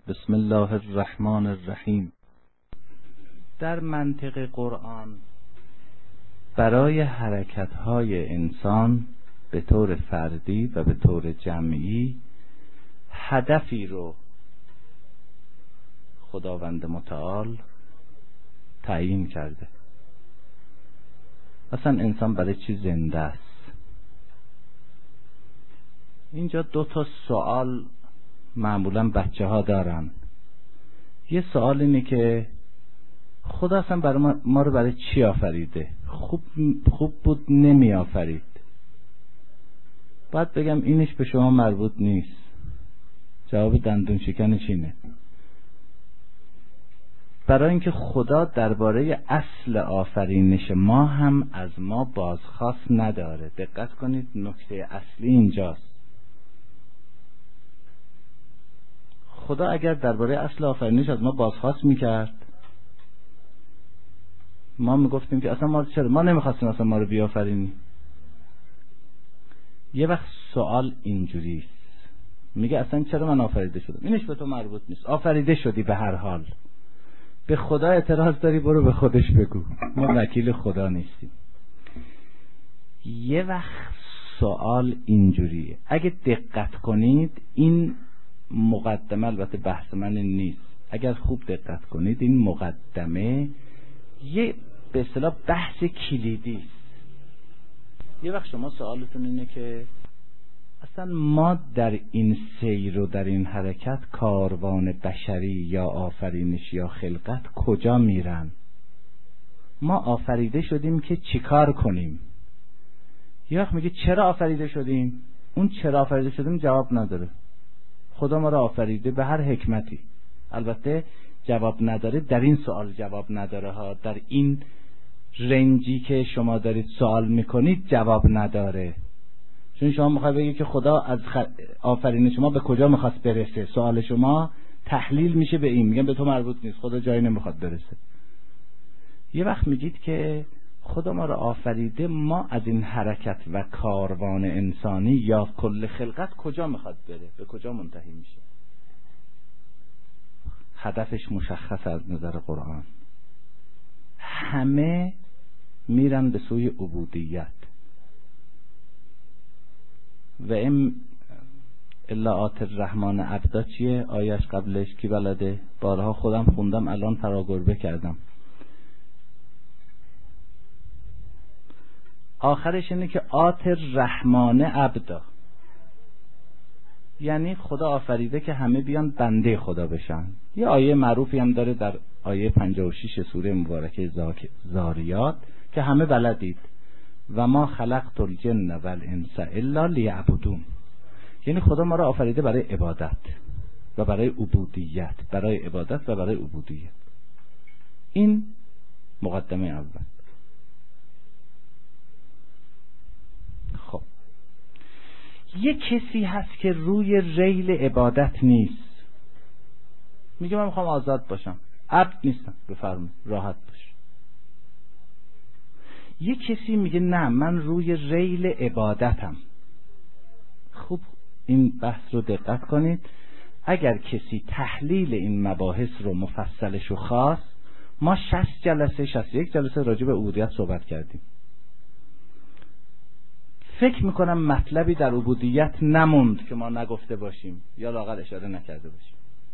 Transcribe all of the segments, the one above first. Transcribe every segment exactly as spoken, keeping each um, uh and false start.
بسم الله الرحمن الرحیم. در منطق قرآن برای حرکت‌های انسان به طور فردی و به طور جمعی هدفی رو خداوند متعال تعیین کرده. اصلا انسان برای چی زنده است؟ اینجا دو تا سوال معمولا بچه ها دارن. یه سوال اینه که خدا اصلا برای ما, ما رو برای چی آفریده؟ خوب, خوب بود نمی آفرید. باید بگم اینش به شما مربوط نیست. جواب دندون شکنش اینه. برای اینکه خدا درباره اصل آفرینش ما هم از ما بازخواست نداره. دقت کنید، نکته اصلی اینجاست. خدا اگر درباره اصل آفرینش از ما بازخواست میکرد، ما میگفتیم که اصلا ما چرا ما نمیخواستیم اصلا ما رو بیافرینی. یه وقت سوال اینجوریست، میگه اصلا چرا من آفریده شدم؟ اینش به تو مربوط نیست. آفریده شدی به هر حال. به خدا اعتراض داری، برو به خودش بگو. ما وکیل خدا نیستیم. یه وقت سوال اینجوریه. اگه دقت کنید این مقدمه، البته بحث من نیست، اگر خوب دقت کنید این مقدمه یه به اصطلاح بحث کلیدی است. یه وقت شما سوالتون اینه که اصلا ما در این سیر و در این حرکت کاروان بشری یا آفرینش یا خلقت کجا میرن؟ ما آفریده شدیم که چیکار کنیم؟ یه وقت میگه چرا آفریده شدیم؟ اون چرا آفریده شدیم جواب نداره. خدا ما را آفریده به هر حکمتی. البته جواب نداره، در این سوال جواب نداره ها. در این رنجی که شما دارید سوال میکنید جواب نداره. چون شما میخواید بگید که خدا از خ... آفرین شما به کجا میخواست برسه. سوال شما تحلیل میشه به این. میگن به تو مربوط نیست، خدا جایی نمیخواد برسه. یه وقت میگید که خدا ما را آفریده، ما از این حرکت و کاروان انسانی یا کل خلقت کجا میخواد بره، به کجا منتهی میشه. هدفش مشخص از نظر قرآن. همه میرن به سوی عبودیت. و ام الا آت الرحمن عبدا چیه؟ آیش قبلش کی بلده؟ بارها خودم خوندم، الان فراگربه کردم. آخرش اینه که آت الرحمن عبدا، یعنی خدا آفریده که همه بیان بنده خدا بشن. یه آیه معروفی هم داره در آیه پنجاه و شش سوره مبارکه زاریات که همه بلدید، و ما خلقت الجن والانس الا لیعبدون. یعنی خدا ما را آفریده برای عبادت و برای عبودیت، برای عبادت و برای عبودیت. این مقدمه اول. خب یه کسی هست که روی ریل عبادت نیست، میگه من میخوام آزاد باشم، عبد نیستم، بفرمایید راحت باش. یه کسی میگه نه من روی ریل عبادتم. خوب این بحث رو دقت کنید. اگر کسی تحلیل این مباحث رو مفصلش رو خواست، ما شصت جلسه شصت و یک جلسه راجع به عبودیت صحبت کردیم. فکر میکنم مطلبی در عبودیت نموند که ما نگفته باشیم یا لااقل اشاره نکرده باشیم.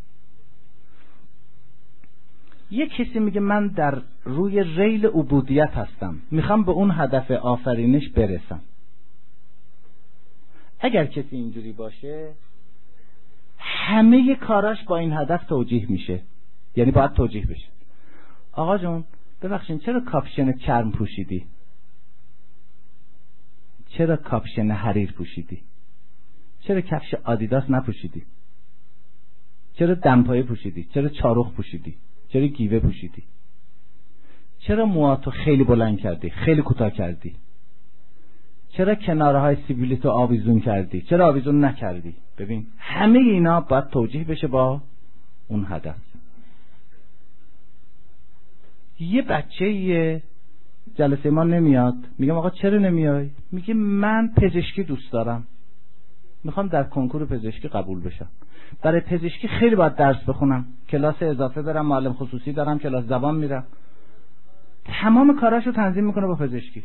یه کسی میگه من در روی ریل عبودیت هستم، میخوام به اون هدف آفرینش برسم. اگر کسی اینجوری باشه، همه کاراش با این هدف توجیه میشه، یعنی باید توجیه بشه. آقا جون ببخشید چرا کاپشن چرم پوشیدی؟ چرا کاپشن حریر پوشیدی؟ چرا کفش آدیداس نپوشیدی؟ چرا دمپایه پوشیدی؟ چرا چارخ پوشیدی؟ چرا گیوه پوشیدی؟ چرا موهاتو خیلی بلند کردی؟ خیلی کوتاه کردی؟ چرا کنارهای سیبیلیتو آویزون کردی؟ چرا آویزون نکردی؟ ببین همه اینا باید توجیه بشه با اون هدف. یه بچه یه جلسه ما نمیاد، میگم آقا چرا نمیای؟ میگه من پزشکی دوست دارم. میخوام در کنکور پزشکی قبول بشم. برای پزشکی خیلی باید درس بخونم، کلاس اضافه برم، معلم خصوصی دارم، کلاس زبان میرم. تمام کاراشو تنظیم میکنه با پزشکی.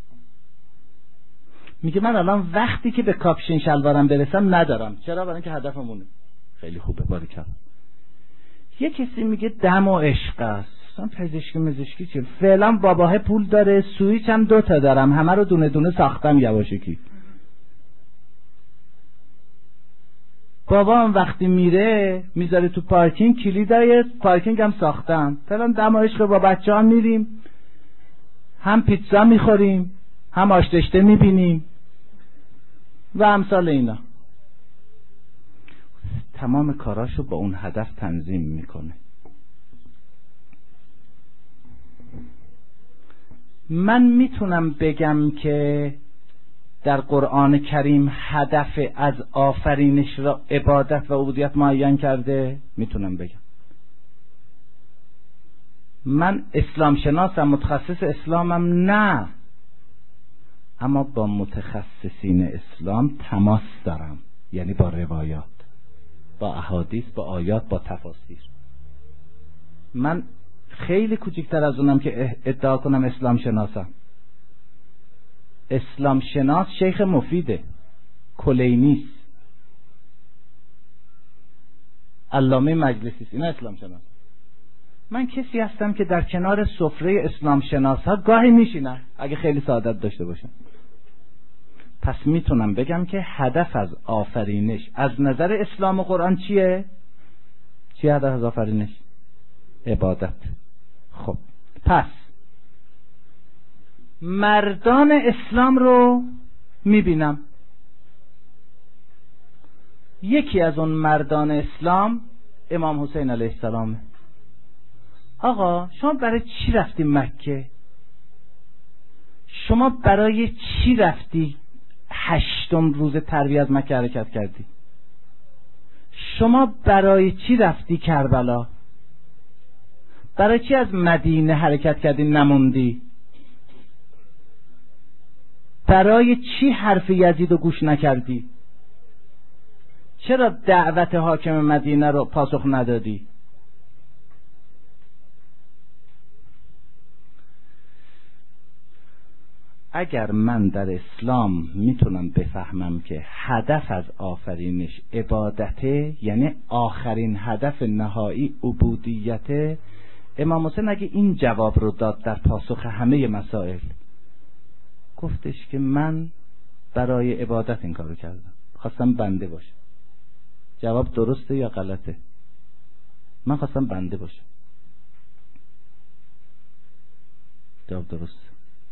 میگه من الان وقتی که به کاپشن شلوارم برسم ندارم. چرا؟ برای اینکه هدفمونه. خیلی خوبه، باریکلا. یه کسی میگه دم و عشق است. اصلا پزشکی مزشکی چیه؟ فعلا باباه پول داره، سوئیچ هم دو تا دارم، همه رو دونه دونه ساختم یواشکی. بابا هم وقتی میره میذاره تو پارکینگ، کلیدای پارکینگ هم ساختم. فعلا دم و عشق، با بچه ها میریم، هم پیتزا میخوریم، هم آش داشته میبینیم و امثال اینا. تمام کاراشو با اون هدف تنظیم میکنه. من میتونم بگم که در قرآن کریم هدف از آفرینش را عبادت و عبودیت معین کرده؟ میتونم بگم. من اسلام شناسم، متخصص اسلامم؟ نه، اما با متخصصین اسلام تماس دارم، یعنی با روایات، با احادیث، با آیات، با تفاسیر. من خیلی کوچکتر از اونم که ادعا کنم اسلام شناسم. اسلام شناس شیخ مفیده، کلینیست، علامه مجلسی است، اینا اسلام شناس. من کسی هستم که در کنار سفره اسلام شناس ها گاهی میشینم اگه خیلی سعادت داشته باشم. پس میتونم بگم که هدف از آفرینش از نظر اسلام و قرآن چیه؟ چیه هدف از آفرینش؟ عبادت. خب پس مردان اسلام رو میبینم. یکی از اون مردان اسلام امام حسین علیه السلامه. آقا شما برای چی رفتی مکه؟ شما برای چی رفتی هشتم روز ترویه از مکه حرکت کردی؟ شما برای چی رفتی کربلا؟ برای چی از مدینه حرکت کردی نموندی؟ برای چی حرف یزید رو گوش نکردی؟ چرا دعوت حاکم مدینه رو پاسخ ندادی؟ اگر من در اسلام میتونم بفهمم که هدف از آفرینش عبادته، یعنی آخرین هدف نهایی عبودیته، امام حسین اگه این جواب رو داد در پاسخ همه مسائل، گفتش که من برای عبادت این کارو کردم، خواستم بنده باشم. جواب درسته یا غلطه؟ من خواستم بنده باشم. جواب درسته.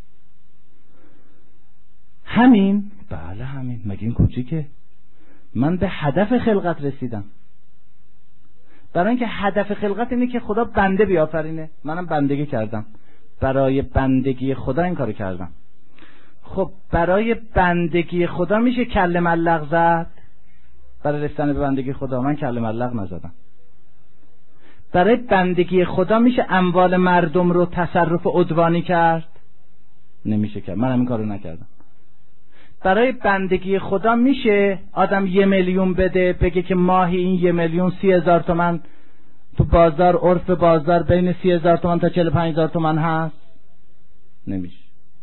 همین؟ بله همین. مگه این کوچیکه؟ من به هدف خلقت رسیدم. برای اینکه هدف خلقت اینه که خدا بنده بیافرینه، منم بندگی کردم، برای بندگی خدا این کارو کردم. خب برای بندگی خدا میشه کله ملق زد؟ برای رسیدن به بندگی خدا من کله ملق نزدم. برای بندگی خدا میشه اموال مردم رو تصرف عدوانی کرد؟ نمیشه کرد، منم این کارو نکردم. برای بندگی خدا میشه آدم یه میلیون بده بگه که ماهی این یه میلیون سی هزار تومن تو بازار، عرف بازار بین سی هزار تومن تا چهل پنج هزار تومن هست؟ نمیشه.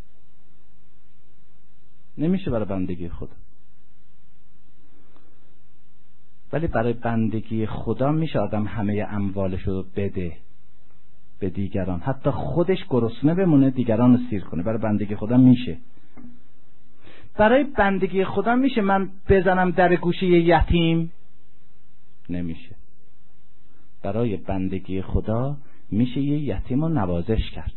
نمیشه برای بندگی خدا. ولی برای بندگی خدا میشه آدم همه اموالش رو بده به دیگران، حتی خودش گرسنه بمونه دیگران رو سیر کنه. برای بندگی خدا میشه. برای بندگی خدا میشه من بزنم در گوشه یتیم؟ نمیشه. برای بندگی خدا میشه یه یتیم رو نوازش کرد.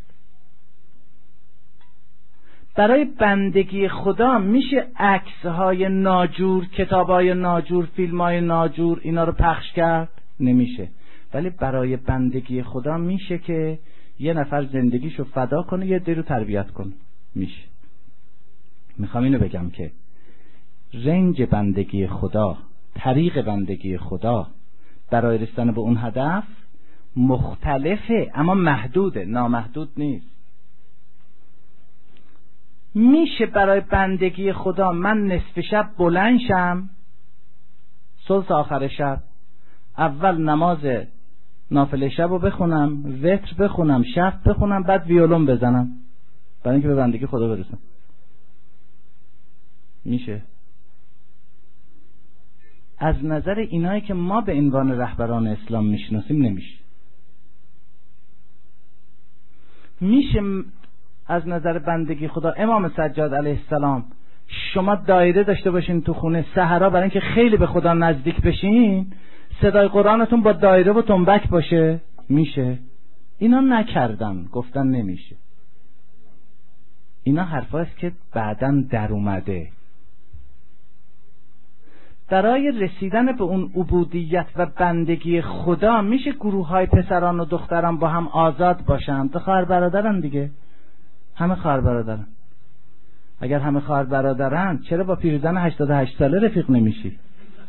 برای بندگی خدا میشه عکس‌های ناجور، کتاب‌های ناجور، فیلم‌های ناجور اینا رو پخش کرد؟ نمیشه. ولی برای بندگی خدا میشه که یه نفر زندگیشو فدا کنه، یه عده رو تربیت کنه. میشه. میخوام اینو بگم که رنج بندگی خدا، طریق بندگی خدا برای رسیدن به اون هدف مختلفه، اما محدوده، نامحدود نیست. میشه برای بندگی خدا من نصف شب بلند شم ثلث آخر شب اول نماز نافله شب رو بخونم، وتر بخونم، شب بخونم، بعد ویولون بزنم برای اینکه به بندگی خدا برسم. میشه؟ از نظر اینایی که ما به عنوان رهبران اسلام میشناسیم نمیشه. میشه از نظر بندگی خدا امام سجاد علیه السلام شما دایره داشته باشین تو خونه سحرا برای اینکه خیلی به خدا نزدیک بشین، صدای قرآنتون با دایره و تنبک باشه؟ میشه؟ اینا نکردن، گفتن نمیشه. اینا حرفاست که بعداً در اومده. برای رسیدن به اون عبودیت و بندگی خدا میشه گروه های پسران و دختران با هم آزاد باشن. تو خواهر برادرن دیگه، همه خواهر برادرن. اگر همه خواهر برادرن چرا با پیرزن هشتاد و هشت ساله رفیق نمیشی؟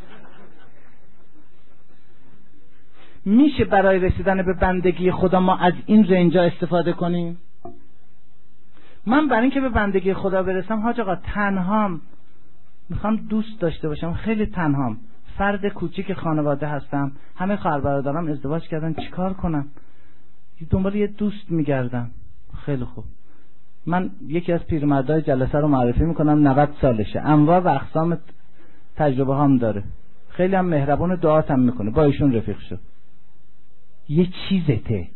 میشه برای رسیدن به بندگی خدا ما از این رنجا استفاده کنیم؟ من برای اینکه به بندگی خدا برسم حاج آقا تنهام میخوام دوست داشته باشم، خیلی تنهام، فرد کوچیک خانواده هستم، همه خواهر برادرام ازدواج کردن، چیکار کنم؟ دنبال یه دوست میگردم. خیلی خوب، من یکی از پیرمردای جلسه رو معرفی میکنم، نود سالشه، انواع و اقسام تجربه هم داره، خیلی هم مهربون، دعات هم میکنه، با ایشون رفیق شد. یه چیزته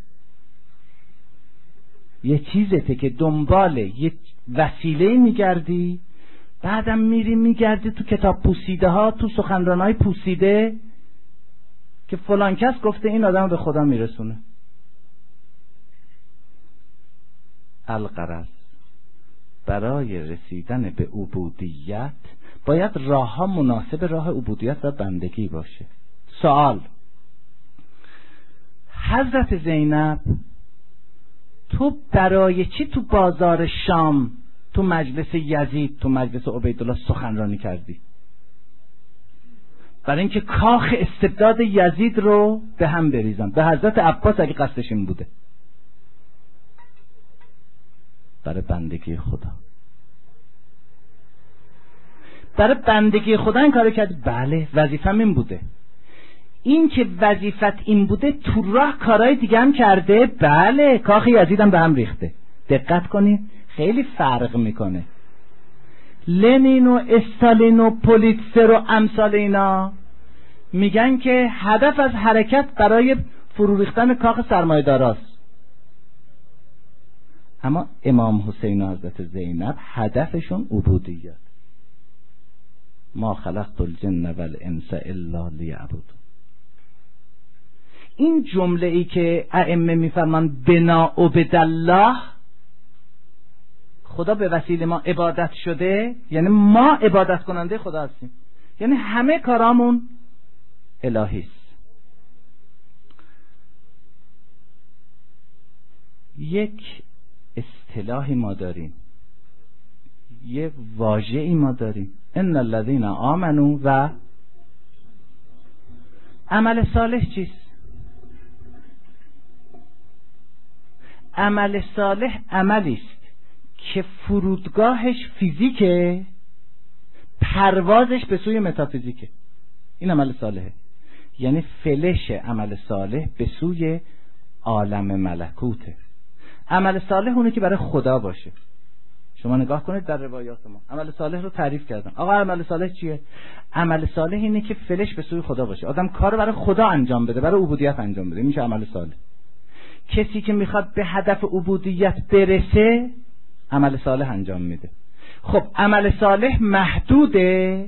یه چیزته که دنبال یه وسیله میگردی، بعدم میری میگردی تو کتاب پوسیده ها، تو سخنرانای پوسیده که فلان کس گفته این آدم به خدا میرسونه. الغرض برای رسیدن به عبودیت باید راه ها مناسب راه عبودیت و بندگی باشه. سوال: حضرت زینب تو برای چی تو بازار شام تو مجلس یزید تو مجلس عبیدالله سخنرانی کردی؟ برای اینکه کاخ استبداد یزید رو به هم بریزن. به حضرت عباس اگه قصدش این بوده، برای بندگی خدا، برای بندگی خدا این کارو کرد. بله وظیفه‌م این بوده. این که وظیفت این بوده تو راه کارهای دیگه هم کرده. بله کاخ یزید هم به هم ریخته. دقت کنید خیلی فرق میکنه. لنین و استالین و پولیتسر و امثال اینا میگن که هدف از حرکت برای فرو ریختن کاخ سرمایه‌داراست، اما امام حسین و حضرت زینب هدفشون عبودیت. ما خلقت الجن والانس الا لیعبدون. این جمله ای که ائمه میفرمان بنا عبدالله، خدا به وسیله ما عبادت شده، یعنی ما عبادت کننده خدا هستیم، یعنی همه کارامون الهی است. یک اصطلاحی ما داریم، یه واژه‌ای ما داریم، ان الذين آمنوا و عمل صالح چیست؟ عمل صالح عملی است که فرودگاهش فیزیکه، پروازش به سوی متافیزیکه. این عمل صالحه، یعنی فلش عمل صالح به سوی عالم ملکوته. عمل صالح اونه که برای خدا باشه. شما نگاه کنید در روایات ما عمل صالح رو تعریف کردن. آقا عمل صالح چیه؟ عمل صالح اینه که فلش به سوی خدا باشه، آدم کار برای خدا انجام بده، برای عبودیت انجام بده، میشه عمل صالح. کسی که میخواد به هدف عبودیت برسه عمل صالح انجام میده. خب عمل صالح محدوده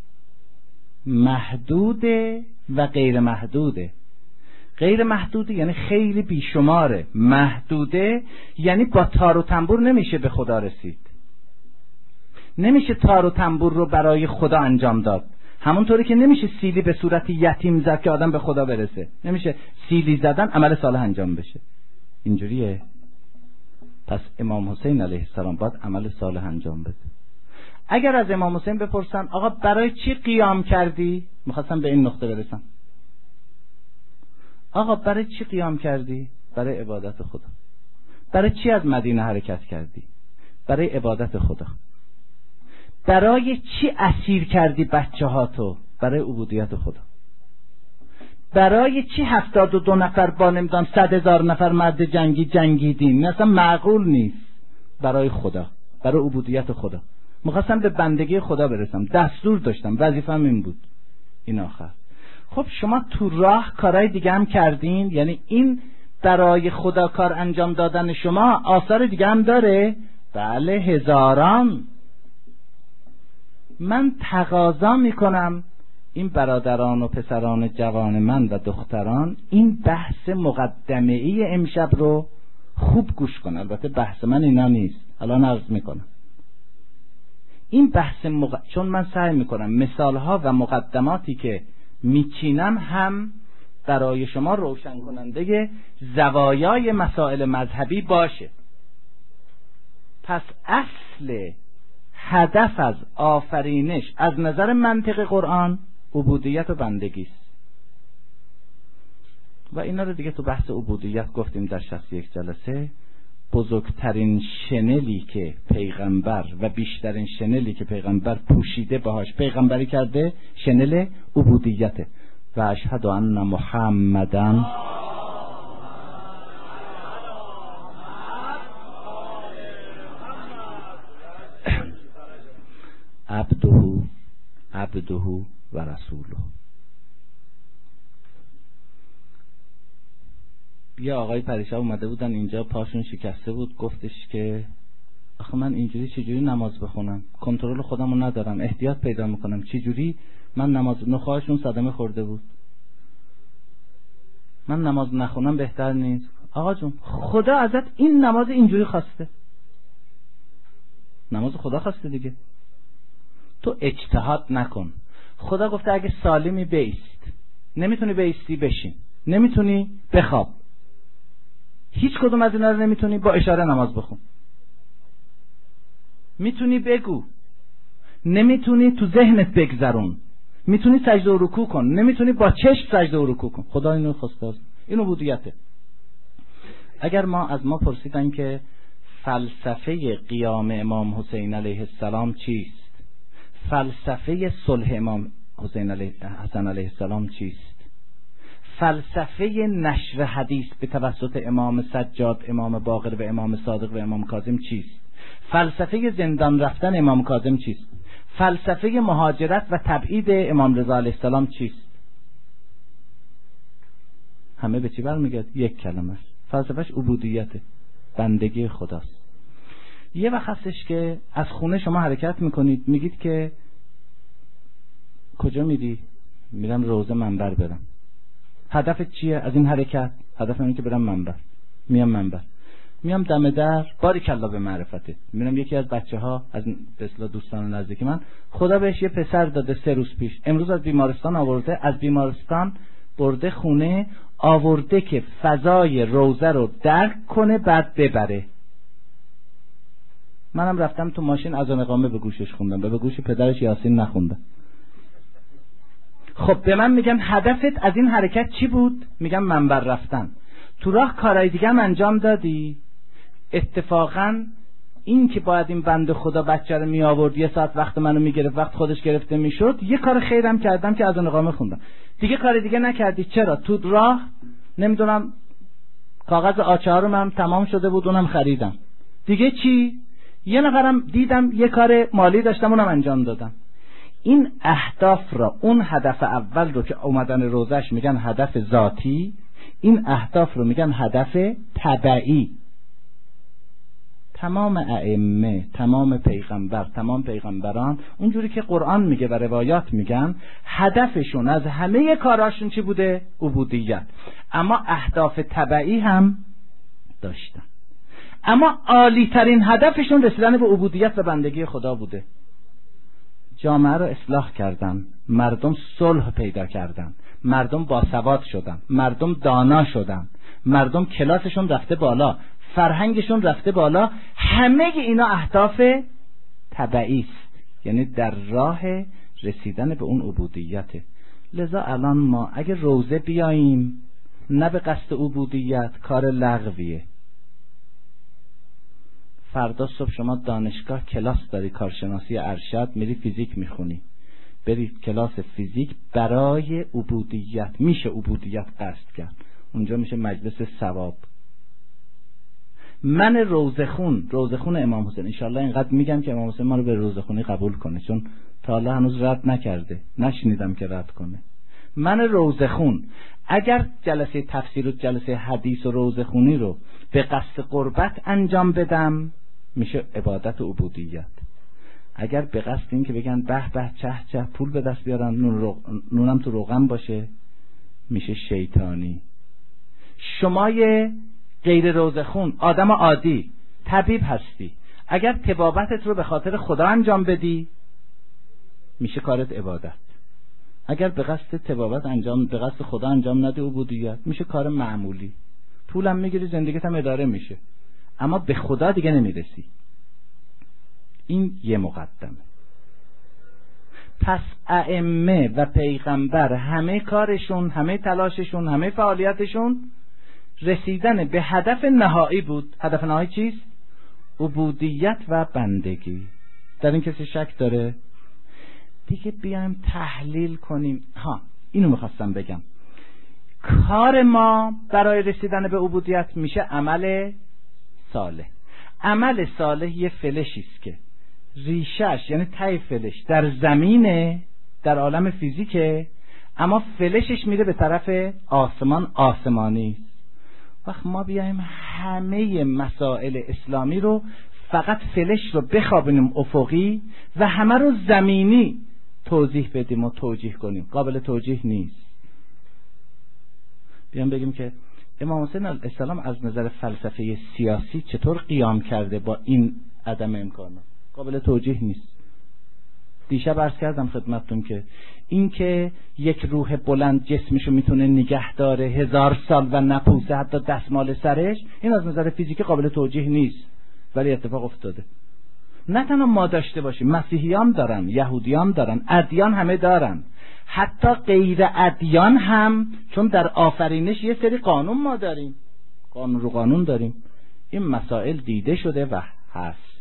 محدوده و غیر محدوده. غیر محدوده یعنی خیلی بیشماره، محدوده یعنی با تار و تنبور نمیشه به خدا رسید. نمیشه تار و تنبور رو برای خدا انجام داد، همونطوری که نمیشه سیلی به صورت یتیم زد که آدم به خدا برسه. نمیشه سیلی زدن عمل صالح انجام بشه. اینجوریه. پس امام حسین علیه السلام باید عمل صالح انجام بده. اگر از امام حسین بپرسن آقا برای چی قیام کردی؟ میخواستم به این نقطه برسم. آقا برای چی قیام کردی؟ برای عبادت خدا. برای چی از مدینه حرکت کردی؟ برای عبادت خدا. برای چی اسیر کردی بچه ها تو؟ برای عبودیت خدا. برای چی هفتاد و دو نفر با نمیدان صد هزار نفر مرد جنگی جنگیدین؟ اصلا معقول نیست. برای خدا، برای عبودیت خدا. میخواستم به بندگی خدا برسم، دستور داشتم، وظیفه‌م این بود. این آخر. خب شما تو راه کارهای دیگه هم کردین، یعنی این برای خدا کار انجام دادن شما آثار دیگه هم داره؟ بله، هزاران. من تقاضا میکنم این برادران و پسران جوان من و دختران این بحث مقدمه‌ای امشب رو خوب گوش کن. البته بحث من اینا نیست، الان عرض میکنم. این بحث مق... چون من سعی میکنم مثالها و مقدماتی که میچینم هم برای شما روشن کننده زوایای مسائل مذهبی باشه. پس اصل هدف از آفرینش از نظر منطق قرآن عبودیت و بندگی است. و اینا رو دیگه تو بحث عبودیت گفتیم در شصت و یک جلسه. بزرگترین شنلی که پیغمبر و بیشترین شنلی که پیغمبر پوشیده باهاش پیغمبری کرده شنل عبودیته. و اشهد ان محمدن عبده عبده و رسوله. یه آقای پریشب اومده بودن اینجا، پاشون شکسته بود، گفتش که آخه من اینجوری چجوری نماز بخونم؟ کنترل خودمو ندارم، احتیاط پیدا میکنم، چجوری من نماز؟ نخواهشون صدمه خورده بود. من نماز نخونم بهتر نیست؟ آقا جون خدا ازت این نماز اینجوری خواسته، نماز خدا خواسته دیگه، تو اجتهاد نکن. خدا گفته اگه سالمی بیست، نمیتونی بیستی بشین، نمیتونی بخواب، هیچ کدوم از اینا رو نمیتونی، با اشاره نماز بخون. میتونی بگو، نمیتونی تو ذهنت بگذرون، میتونی سجده و رکوع کن، نمیتونی با چشم سجده و رکوع کن. خدا اینو خواسته، این عبودیته. اگر ما از ما پرسیدن که فلسفه قیام امام حسین علیه السلام چیست، فلسفه صلح امام حسین علیه حسن علیه السلام چیست، فلسفه نشر حدیث به توسط امام سجاد، امام باقر و امام صادق و امام کاظم چیست، فلسفه زندان رفتن امام کاظم چیست، فلسفه مهاجرت و تبعید امام رضا علیه السلام چیست؟ همه به چی برمیگرد؟ یک کلمه است. فلسفهش عبودیته، بندگی خداست. یه وقت هستش که از خونه شما حرکت میکنید، میگید که کجا میری؟ میرم روضه منبر برم. هدفت چیه از این حرکت؟ هدف اینه که برم منبر. میام منبر، میام دم در، باریکلا به معرفتت. میرم یکی از بچه ها از به اصطلاح دوستان نزدیک من، خدا بهش یه پسر داده سه روز پیش، امروز از بیمارستان آورده، از بیمارستان برده خونه، آورده که فضای روضه رو درک کنه بعد ببره. منم رفتم تو ماشین اذان اقامه به گوشش خوندم و به گوش پدرش یاسین نخوندم. خب به من میگن هدفت از این حرکت چی بود؟ میگم منبر رفتن. تو راه کارهای دیگه هم انجام دادی؟ اتفاقا این که باید این بنده خدا بچه رو می آورد، یه ساعت وقت منو میگرفت، وقت خودش گرفته میشد، یه کار خیرم کردم که اذان اقامه خوندم. دیگه کار دیگه نکردی. چرا؟ تو راه نمیدونم کاغذ آچار رو من تمام شده بود، اونم خریدم. دیگه چی؟ یه نفرم دیدم یه کار مالی داشتم، اونم انجام دادم. این اهداف را، اون هدف اول رو که اومدن روزش میگن هدف ذاتی، این اهداف رو میگن هدف تبعی. تمام ائمه، تمام پیغمبر، تمام پیغمبران اونجوری که قرآن میگه و روایات میگن هدفشون از همه کاراشون چی بوده؟ عبودیت. اما اهداف تبعی هم داشتن، اما عالی ترین هدفشون رسیدن به عبودیت و بندگی خدا بوده. جامعه رو اصلاح کردن، مردم صلح پیدا کردن، مردم باسواد شدن، مردم دانا شدن، مردم کلاسشون رفته بالا، فرهنگشون رفته بالا. همه اینا اهداف تبعی است، یعنی در راه رسیدن به اون عبودیته. لذا الان ما اگه روزه بیاییم نه به قصد عبودیت، کار لغویه. فردا صبح شما دانشگاه کلاس داری، کارشناسی ارشد، میری فیزیک میخونی، برید کلاس فیزیک برای عبودیت. میشه عبودیت قصد کرد، اونجا میشه مجلس ثواب. من روزخون روزخون امام حسین، انشالله اینقدر میگم که امام حسین ما رو به روزخونی قبول کنه، چون تا حالا هنوز رد نکرده، نشنیدم که رد کنه. من روزخون اگر جلسه تفسیر و جلسه حدیث و روزخونی رو به قصد قربت انجام بدم میشه عبادت و عبودیت. اگر به قصد این که بگن به به چه چه پول به دست بیارن، نون رو... نونم تو روغن باشه، میشه شیطانی. شمای غیر روزخون، آدم عادی، طبیب هستی، اگر طبابتت رو به خاطر خدا انجام بدی میشه کارت عبادت. اگر به قصد طبابت انجام به قصد خدا انجام ندی عبودیت، میشه کار معمولی. پولم میگیری، زندگیت هم اداره میشه، اما به خدا دیگه نمیرسی. این یه مقدمه. پس ائمه و پیغمبر همه کارشون، همه تلاششون، همه فعالیتشون رسیدن به هدف نهایی بود. هدف نهایی چیست؟ عبودیت و بندگی. در این کسی شک داره؟ دیگه بیایم تحلیل کنیم. ها اینو میخواستم بگم، کار ما برای رسیدن به عبودیت میشه عمل صالح. عمل صالح یه فلشیست که ریشش، یعنی ته فلش در زمینه، در عالم فیزیکه، اما فلشش میره به طرف آسمان، آسمانی. وقت ما بیایم همه مسائل اسلامی رو فقط فلش رو بخوابونیم افقی و همه رو زمینی توضیح بدیم و توجیه کنیم، قابل توجیه نیست. بیام بگیم که امام حسین علیه السلام از نظر فلسفه سیاسی چطور قیام کرده با این عدم امکانات، قابل توجیه نیست. دیشب عرض کردم خدمتتون که این که یک روح بلند جسمشو میتونه نگه داره هزار سال و نپوسه حتی دستمال سرش، این از نظر فیزیکی قابل توجیه نیست، ولی اتفاق افتاده. نه تنها ما داشته باشیم، مسیحیان دارن، یهودیان دارن، ادیان همه دارن، حتی غیر ادیان هم، چون در آفرینش یه سری قانون ما داریم، قانون رو قانون داریم. این مسائل دیده شده و هست.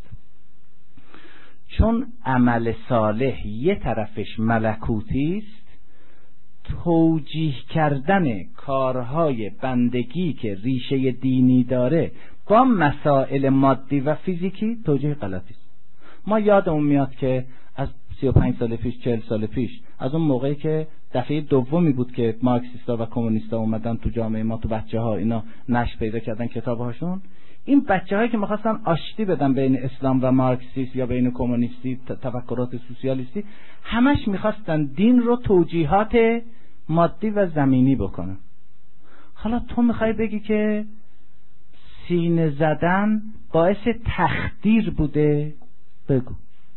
چون عمل صالح یه طرفش ملکوتی است، توجیه کردن کارهای بندگی که ریشه دینی داره با مسائل مادی و فیزیکی توجیه غلطی است. ما یادمون میاد که از سی و پنج سال پیش، چهل سال پیش، از اون موقعی که دفعه دومی بود که مارکسیستا و کمونیستا اومدن تو جامعه ما، تو بچه ها اینا نشر پیدا کردن کتابهاشون، این بچه هایی که میخواستن آشتی بدن بین اسلام و مارکسیسم یا بین کمونیستی، تفکرات سوسیالیستی، همش میخواستن دین رو توجیهات مادی و زمینی بکنن. حالا تو میخوای بگی که سینه زدن باعث تخدیر بوده؟ بگو.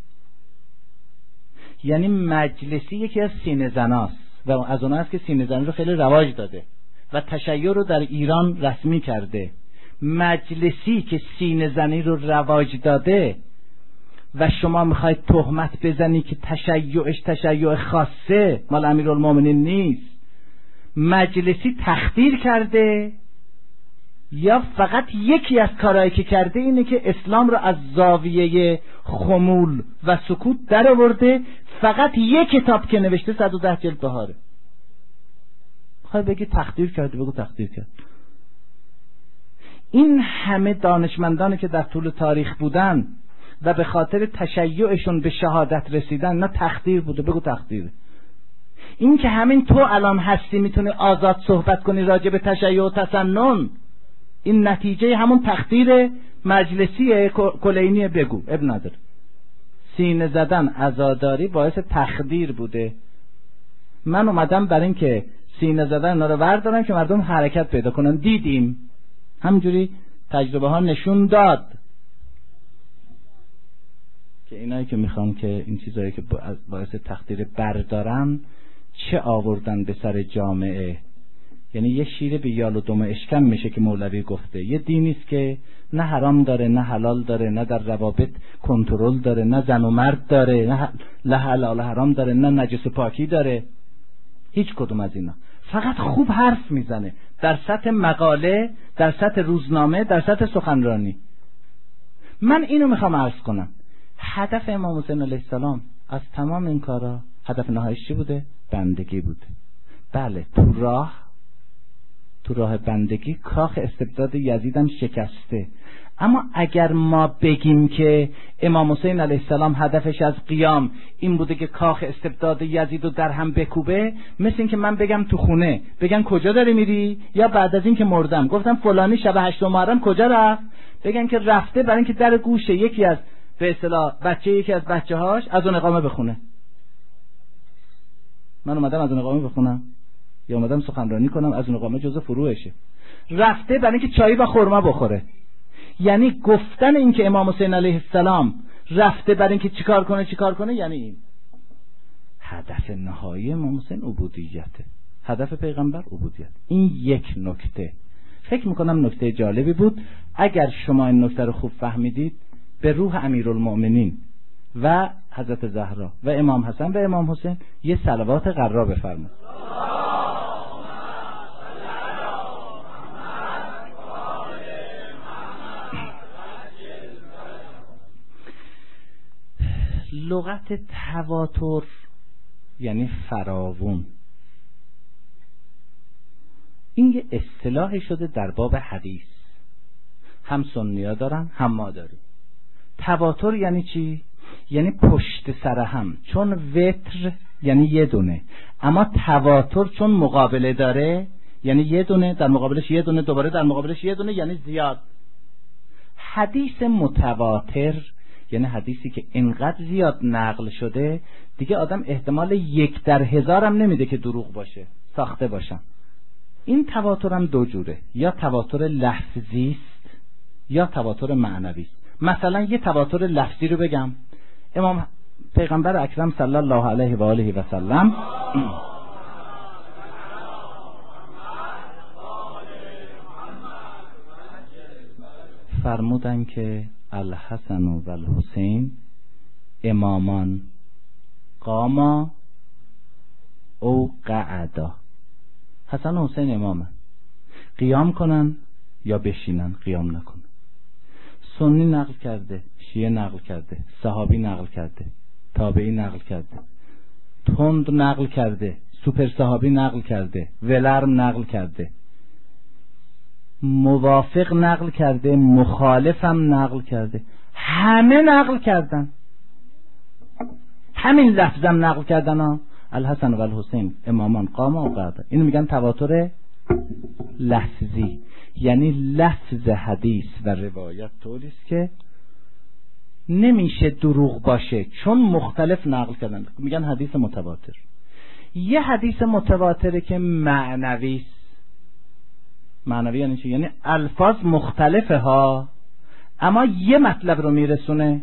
یعنی مجلسی یکی از سینه زناست و از اونها هست که سینه زنی رو خیلی رواج داده و تشیع رو در ایران رسمی کرده. مجلسی که سینه زنی رو رواج داده و شما میخواید تهمت بزنی که تشیعش تشیع خاصه مال امیرالمومنین نیست، مجلسی تخدیر کرده یا فقط یکی از کارهایی که کرده اینه که اسلام رو از زاویه خمول و سکوت در آورده، فقط یک کتاب که نوشته صد و ده جلد بهاره. خواهی بگی تخدیر کرده، بگو تخدیر کرد. این همه دانشمندانی که در طول تاریخ بودن و به خاطر تشیعشون به شهادت رسیدن، نه تخدیر بوده، بگو تخدیره. این که همین تو الان هستی میتونی آزاد صحبت کنی راجع به تشیع و تسنن، این نتیجه همون تخدیر مجلسی کلینی، بگو اب نداره. سینه زدن عزاداری باعث تخدیر بوده. من اومدم برای این که سینه زدن اینا رو وردارم که مردم حرکت پیدا کنن. دیدیم همینجوری تجربه ها نشون داد که اینایی که میخوان که این چیزایی که باعث تخدیر بردارن چه آوردن به سر جامعه. یعنی یه شیر به یال و دم اشکم میشه که مولوی گفته. یه دینیست که نه حرام داره، نه حلال داره، نه در روابط کنترل داره، نه زن و مرد داره، نه لا حلال حرام داره، نه نجس و پاکی داره، هیچ کدوم از اینا. فقط خوب حرف میزنه در سطح مقاله، در سطح روزنامه، در سطح سخنرانی. من اینو میخوام عرض کنم، هدف امام حسین علیه السلام از تمام این کارا هدف نهاییش چی بوده؟ بندگی بوده. بله، تو راه تو راه بندگی کاخ استبداد یزیدم شکسته. اما اگر ما بگیم که امام حسین علیه السلام هدفش از قیام این بوده که کاخ استبداد یزید رو در هم بکوبه، مثل این که من بگم تو خونه بگن کجا داری میری، یا بعد از این که مردم گفتم فلانی شب هشتم محرم کجا رفت، بگن که رفته برای اینکه در گوشه یکی از به اصطلاح بچه یکی از بچه‌هاش از اون اقامه بخونه. من اومدم از اون اقامه بخونم یا اومدم سخنرانی کنم از اون اقامه جزء فروعشه. رفته برای اینکه چای با خرما بخوره. یعنی گفتن این که امام حسین علیه السلام رفته برای اینکه چیکار کنه چیکار کنه یعنی این. هدف نهایی امام حسین عبودیته. هدف پیغمبر عبودیت. این یک نکته. فکر میکنم نکته جالبی بود. اگر شما این نکته رو خوب فهمیدید، به روح امیرالمؤمنین و حضرت زهرا و امام حسن و امام حسین یه صلوات غرا بفرمایید. لغت تواتر یعنی فراوون. این یه اصطلاحی شده در باب حدیث. هم سنی‌ها دارن هم ما داریم. تواتر یعنی چی؟ یعنی پشت سر هم. چون وتر یعنی یه دونه، اما تواتر چون مقابله داره یعنی یه دونه در مقابلش یه دونه، دوباره در مقابلش یه دونه، یعنی زیاد. حدیث متواتر یعنی حدیثی که اینقدر زیاد نقل شده دیگه آدم احتمال یک در هزارم نمیده که دروغ باشه، ساخته باشن. این تواتر هم دو جوره، یا تواتر لفظی است یا تواتر معنوی است. مثلا یه تواتر لفظی رو بگم، امام پیغمبر اکرم صلی الله علیه و آله و سلم فرمودن که الحسن و الحسین امامان قاما او قعدا. حسن و حسین امامن، قیام کنن یا بشینن، قیام نکنن. سنی نقل کرده، شیعه نقل کرده، صحابی نقل کرده، تابعی نقل کرده، تند نقل کرده، سوپر صحابی نقل کرده، ولرم نقل کرده، موافق نقل کرده، مخالفم نقل کرده، همه نقل کردن، همین لفظم نقل کردن ها. الحسن و الحسین امامان قاما و قعدا. اینو میگن تواتر لفظی، یعنی لفظ حدیث و روایت طوری است که نمیشه دروغ باشه چون مختلف نقل کردن، میگن حدیث متواتر. یه حدیث متواتره که معنوی است. معنوی یعنی چی؟ یعنی الفاظ مختلفه ها اما یه مطلب رو میرسونه.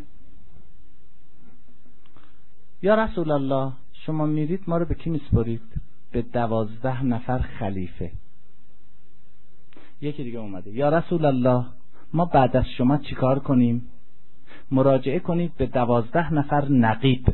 یا رسول الله شما میرید ما رو به کی میسپارید؟ به دوازده نفر خلیفه. یکی دیگه اومده یا رسول الله ما بعد از شما چیکار کنیم؟ مراجعه کنید به دوازده نفر نقیب.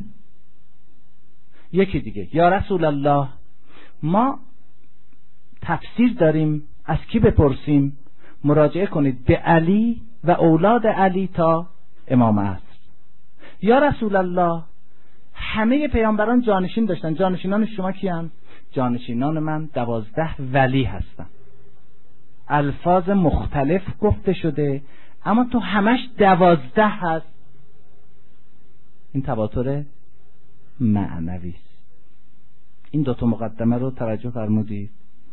یکی دیگه یا رسول الله ما تفسیر داریم از کی بپرسیم؟ مراجعه کنید به علی و اولاد علی تا امام عصر. یا رسول الله همه پیامبران جانشین داشتن، جانشینان شما کیان؟ جانشینان من دوازده ولی هستن. الفاظ مختلف گفته شده اما تو همش دوازده هست. این تواتر معنوی است. این دو تا مقدمه رو توجه فرمودید.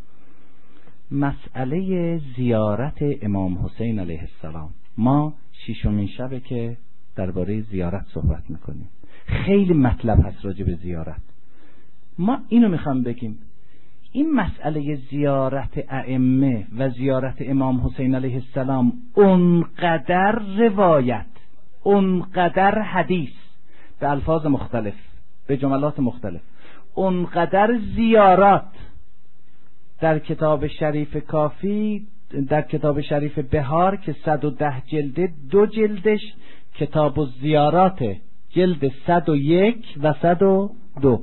مسئله زیارت امام حسین علیه السلام، ما ششمین شبه که درباره زیارت صحبت میکنیم. خیلی مطلب هست راجع به زیارت. ما اینو میخوام بگیم، این مسئله زیارت ائمه و زیارت امام حسین علیه السلام اونقدر روایت، اونقدر حدیث به الفاظ مختلف، به جملات مختلف، اونقدر زیارات در کتاب شریف کافی، در کتاب شریف بهار که صد و ده جلده، دو جلدش کتاب الزیارات جلد صد و یک و صد و دو.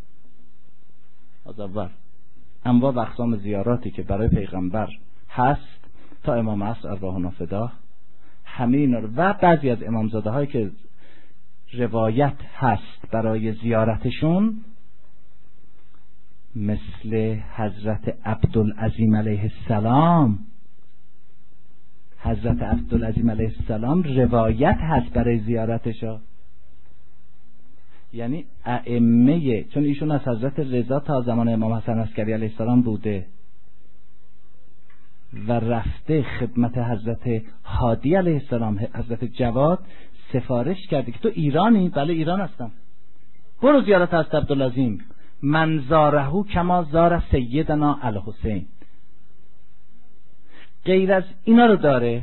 از اول انواع و اقسام زیاراتی که برای پیغمبر هست تا امام عصر ارواحنا فداه، همه اینا رو و بعضی از امامزاده هایی که روایت هست برای زیارتشون مثل حضرت عبدالعظیم علیه السلام. حضرت عبدالعظیم علیه السلام روایت هست برای زیارتشا، یعنی ائمه، چون ایشون از حضرت رضا تا زمان امام حسن عسکری علیه السلام بوده و رفته خدمت حضرت هادی علیه السلام، حضرت جواد سفارش کرده که تو ایرانی؟ بله ایران هستم، برو زیارت حضرت عبدالعظیم. من زارهو کما زار سیدنا الحسین. غیر از اینا رو داره.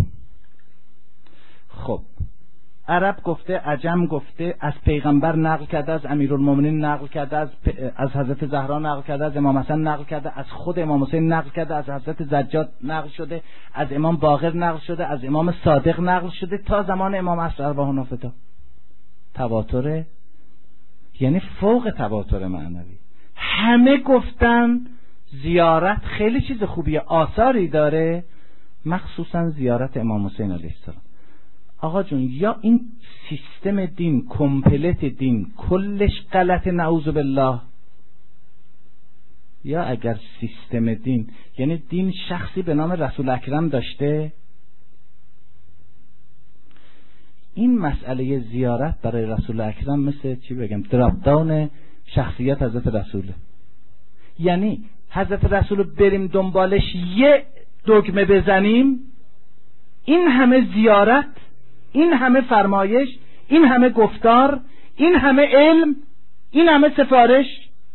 خب عرب گفته، عجم گفته، از پیغمبر نقل کرده، از امیرالمومنین نقل کرده، از از حضرت زهرا نقل کرده، از امام حسن نقل کرده، از خود امام حسین نقل کرده، از حضرت زجاج نقل شده، از امام باقر نقل شده، از امام صادق نقل شده تا زمان امام عصر ارواح نافتا. تواتره، یعنی فوق تواتر معنوی. همه گفتن زیارت خیلی چیز خوبیه، آثاری داره، مخصوصا زیارت امام حسین علیه السلام. آقا جون، یا این سیستم دین، کمپلت دین کلش غلط نعوذ بالله، یا اگر سیستم دین، یعنی دین شخصی به نام رسول اکرم داشته، این مسئله زیارت برای رسول اکرم مثل چی بگم، دراپداون شخصیت حضرت رسوله. یعنی حضرت رسول بریم دنبالش یه دگمه بزنیم، این همه زیارت، این همه فرمایش، این همه گفتار، این همه علم، این همه سفارش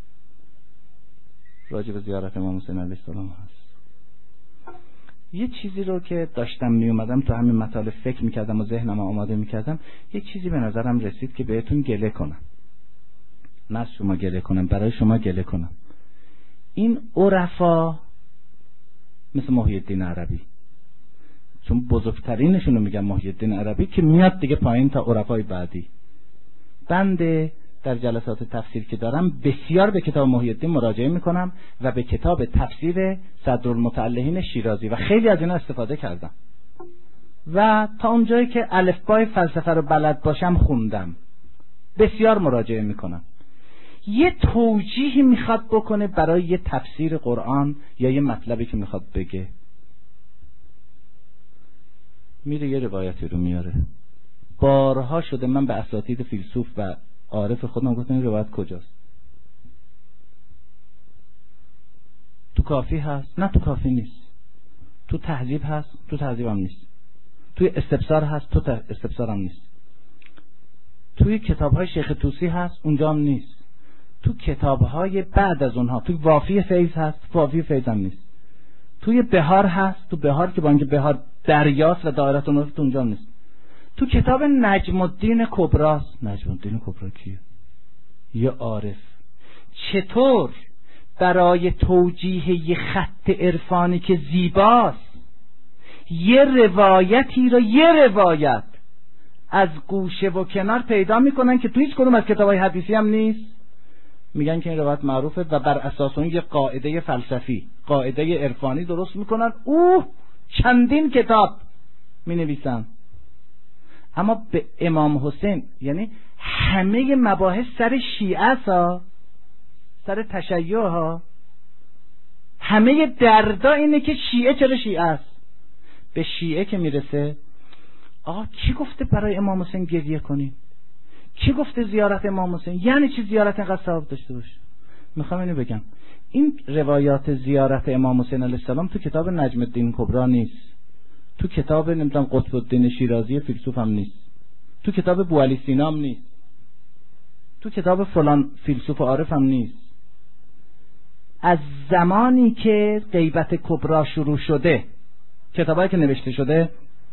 راجع به زیارت امام حسین علیه السلام هست. یه چیزی رو که داشتم می اومدم تو همین مطالب فکر میکردم و ذهنم آماده میکردم، یه چیزی به نظرم رسید که بهتون گله کنم، نه از شما گله کنم، برای شما گله کنم. این عرفا مثل محی الدین عربی، چون بزرگترینشون رو میگم محی الدین عربی که میاد دیگه پایین تا عرفای بعدی. بنده در جلسات تفسیر که دارم بسیار به کتاب محی الدین مراجعه میکنم و به کتاب تفسیر صدرالمتعلقین شیرازی و خیلی از اینا استفاده کردم و تا اونجایی که الفبای فلسفه رو بلد باشم خوندم، بسیار مراجعه میکنم. یه توجیهی میخواد بکنه برای یه تفسیر قرآن یا یه مطلبی که میخواد بگه، میره یه روایتی رو میاره. بارها شده من به اساتید فیلسوف و عارف خودم گفتم این روایت کجاست؟ تو کافی هست؟ نه تو کافی نیست. تو تهذیب هست؟ تو تهذیب هم نیست. توی استبصار هست؟ تو استبصار هم نیست. توی کتاب‌های شیخ طوسی هست؟ اونجا هم نیست. تو کتاب‌های بعد از اونها، توی وافی فیض هست؟ وافی فیض هم نیست. توی بهار هست؟ تو بهار که با اینکه بهار دریاست و دایره نفت اونجا نیست. تو کتاب نجم الدین کبراست. نجم الدین کبرا کیه؟ یه عارف. چطور برای توجیه یه خط عرفانی که زیباست یه روایتی رو یه روایت از گوشه و کنار پیدا میکنن که تو هیچ کدوم از کتابای حدیثی هم نیست، میگن که این روایت معروفه و بر اساس اون یه قاعده فلسفی، قاعده عرفانی درست میکنن، اوه چندین کتاب می نویسن. اما به امام حسین، یعنی همه مباحث سر شیعه ها، سر تشیع ها، همه دردا اینه که شیعه چرا شیعه است. به شیعه که میرسه، آقا کی گفته برای امام حسین گریه کنیم؟ کی گفته زیارت امام حسین یعنی چی زیارت اینقدر ثواب داشته باشه؟ میخوام اینو بگم، این روایات زیارت امام حسین علیه السلام تو کتاب نجم الدین کبرا نیست، تو کتاب نمیدونم قطب الدین شیرازی فیلسوف هم نیست، تو کتاب بوعلی سینا هم نیست، تو کتاب فلان فیلسوف عارف هم نیست. از زمانی که غیبت کبرا شروع شده، کتابایی که نوشته شده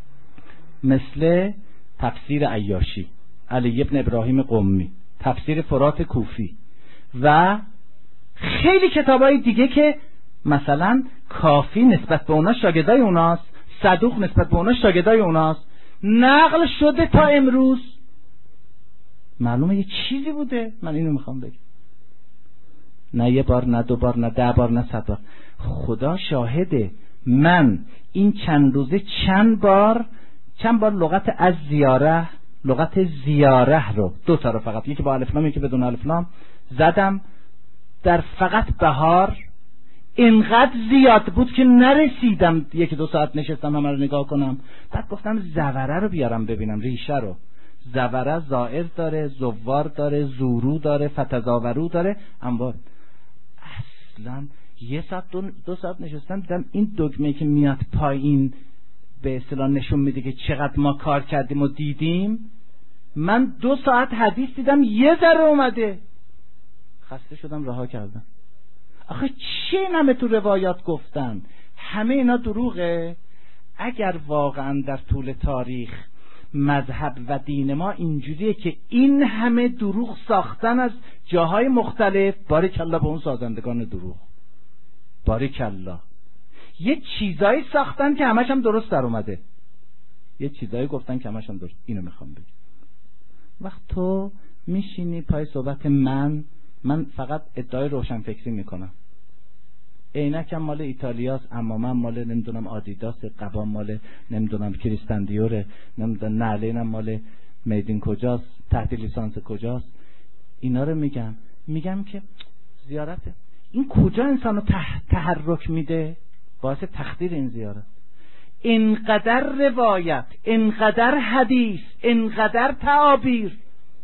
مثل تفسیر عیاشی، علی ابن ابراهیم قمی، تفسیر فرات کوفی و خیلی کتابای دیگه که مثلا کافی نسبت به اونا شاگردای اوناست، صدوق نسبت به اونا شاگردای اوناست، نقل شده تا امروز. معلومه یه چیزی بوده. من اینو میخوام بگم، نه یه بار، نه دو بار، نه ده بار، نه صد بار. خدا شاهده من این چند روزه چند بار چند بار لغت از زیاره، لغت زیاره رو دو تا رو فقط، یکی با الف لام یکی بدون الف لام زدم در فقط بهار اینقدر زیاد بود که نرسیدم یک دو ساعت نشستم همه رو نگاه کنم. بعد گفتم زوره رو بیارم ببینم، ریشه رو. زوره زائر داره، زوار داره، زورو داره، فتزاورو داره، اما اصلا یه ساعت دو, دو ساعت نشستم دیدم این دکمه که میاد پایین به اصطلاح نشون میده که چقدر ما کار کردیم و دیدیم. من دو ساعت حدیث دیدم یه ذره اومده، خسته شدم رها کردم. آخه چی همه تو روایات گفتن؟ همه اینا دروغه. اگر واقعا در طول تاریخ مذهب و دین ما اینجوریه که این همه دروغ ساختن از جاهای مختلف، باریکالله به اون سازندگان دروغ، باریکالله. یه چیزایی ساختن که همش هم درست در اومده، یه چیزایی گفتن که همش هم درست. اینو میخوام بگم. وقت تو میشینی پای صحبت من من فقط ادعای روشنفکری میکنم. عینکم مال ایتالیاست، اما من مال نمیدونم آدیداس، قبام مال نمیدونم کریستن دیوره، نمیدونم نعلینم مال میدین کجاست، تحت لیسانس کجاست. اینا رو میگم میگم که زیارته این کجا انسانو تح... تحرک میده باعث تخدیر این زیارت. اینقدر روایت، اینقدر حدیث، اینقدر تعابیر.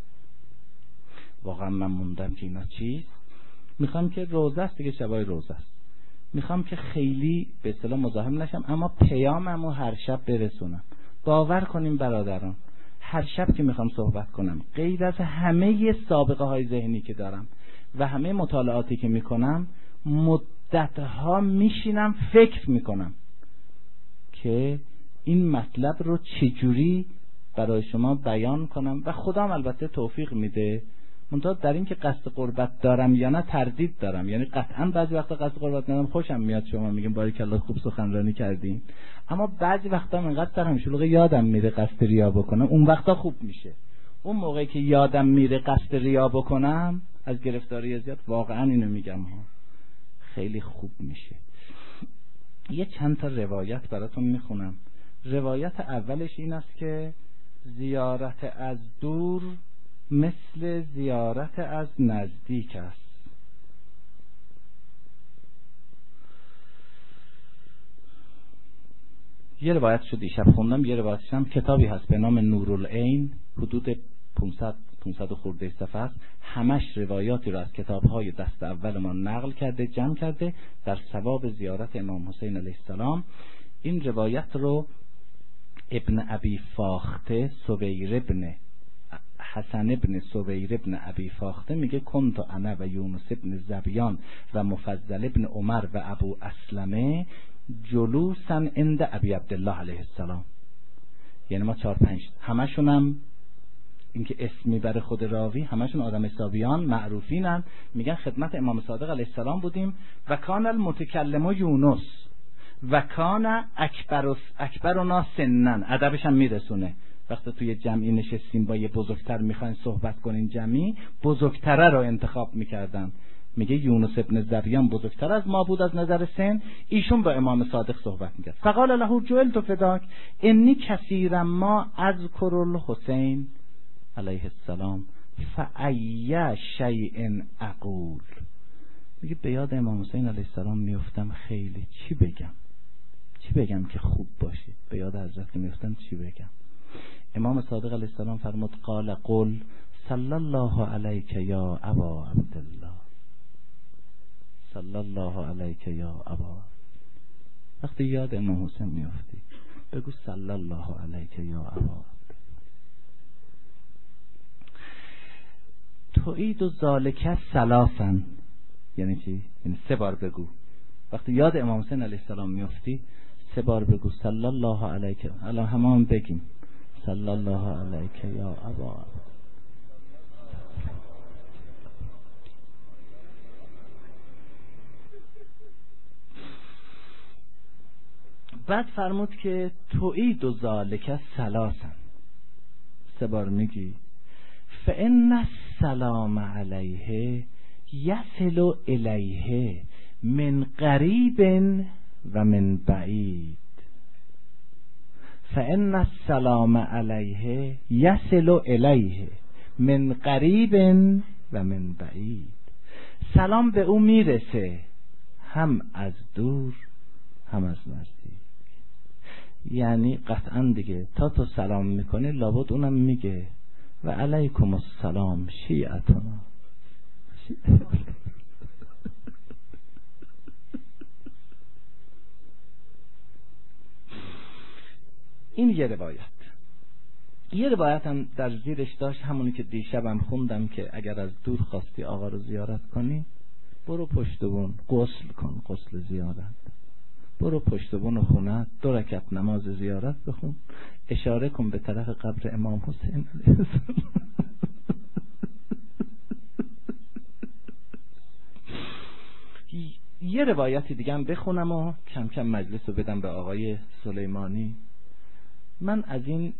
واقعا من موندم که اینا چیست. میخوام که روزه است دیگه، شبای روزه است. میخوام که خیلی به اصطلاح مزاحم نشم، اما پیاممو هر شب برسونم. باور کنیم برادران، هر شب که میخوام صحبت کنم، غیر از همه سابقه های ذهنی که دارم و همه مطالعاتی که میکنم، مدتها میشینم فکر میکنم که این مطلب رو چجوری برای شما بیان کنم و خدام البته توفیق میده. منتها در این که قصد قربت دارم یا نه تردید دارم. یعنی قطعا بعضی وقتا قصد قربت ندارم، خوشم میاد شما میگین باریکالله خوب سخنرانی کردین، اما بعضی وقتا من اینقدر سرم شلوغه یادم میره قصد ریا بکنم، اون وقتا خوب میشه. اون موقعی که یادم میره قصد ریا بکنم از گرفتاری زیاد، واقعا اینو میگم ها، خیلی خوب میشه. یه چند تا روایت براتون میخونم. روایت اولش این است که زیارت از دور مثل زیارت از نزدیک است. یه روایتشو دیشب خوندم، یه روایتش هم کتابی هست به نام نورالعین، حدود پانصد پانصد خورده صفحه است. همش روایاتی رو از کتاب‌های دست اول ما نقل کرده، جمع کرده در ثواب زیارت امام حسین علیه السلام. این روایت رو ابن ابی فاخته، سویر ابن حسن ابن سویر ابن ابی فاخته میگه کنت انا و یونس ابن زبیان و مفضل ابن عمر و ابو اسلمه جلوسن عند ابی عبدالله علیه السلام. یعنی ما چهار پنج، همشون هم اینکه اسمی برای خود راوی، همشون آدم حسابیان معروفینن. میگن خدمت امام صادق علیه السلام بودیم و کان المتکلم یونس و کان اکبر اکبرنا سنن. ادبش هم میرسونه. وقتی توی جمعی نشستیم با یه بزرگتر میخواین صحبت کنین، جمعی بزرگتره رو انتخاب میکردن. میگه یونس ابن زبیان بزرگتر از ما بود از نظر سن، ایشون با امام صادق صحبت میکرد. فقال له جعلت فداک انی کثیرا ما اذکر الحسین علیه السلام فای شیء اقول. میگه به یاد امام حسین علیه السلام میافتم، خیلی چی بگم چی بگم که خوب باشه. به یاد حضرت میافتم چی بگم. امام صادق علیه السلام فرمود قال قل صلی الله علیک یا ابا عبدالله، صلی الله علیک یا ابا. وقتی یاد امام حسین میافتی بگو صلی الله علیک یا ابا. توعید و ذالک ثلاثا یعنی چی؟ یعنی سه بار بگو. وقتی یاد امام حسین علیه السلام میافتی سه بار بگو صلی الله علیک. الان همه هم بگیم صلی الله علیک یا ابا. بعد فرمود که توعید و ذالک ثلاثا، سه بار میگی. فان السلام علیه یصل الیه من قریب و من بعید. فان السلام علیه یصل الیه من قریب و من بعید. سلام به او میرسه، هم از دور هم از نزدیک. یعنی قطعا دیگه تا تو سلام میکنه لابد اونم میگه و علیکم السلام شیعتنا. این یه روایت. یه روایت هم در زیرش داشت همونی که دیشبم خوندم که اگر از دور خواستی آقا رو زیارت کنی برو پشت بون غسل کن، غسل زیارت. برو پشت بون خونه دو رکعت نماز زیارت بخون، اشاره کن به طرف قبر امام حسین علیه السلام. یه روایتی دیگه هم بخونم و کم کم مجلس رو بدم به آقای سلیمانی. من از این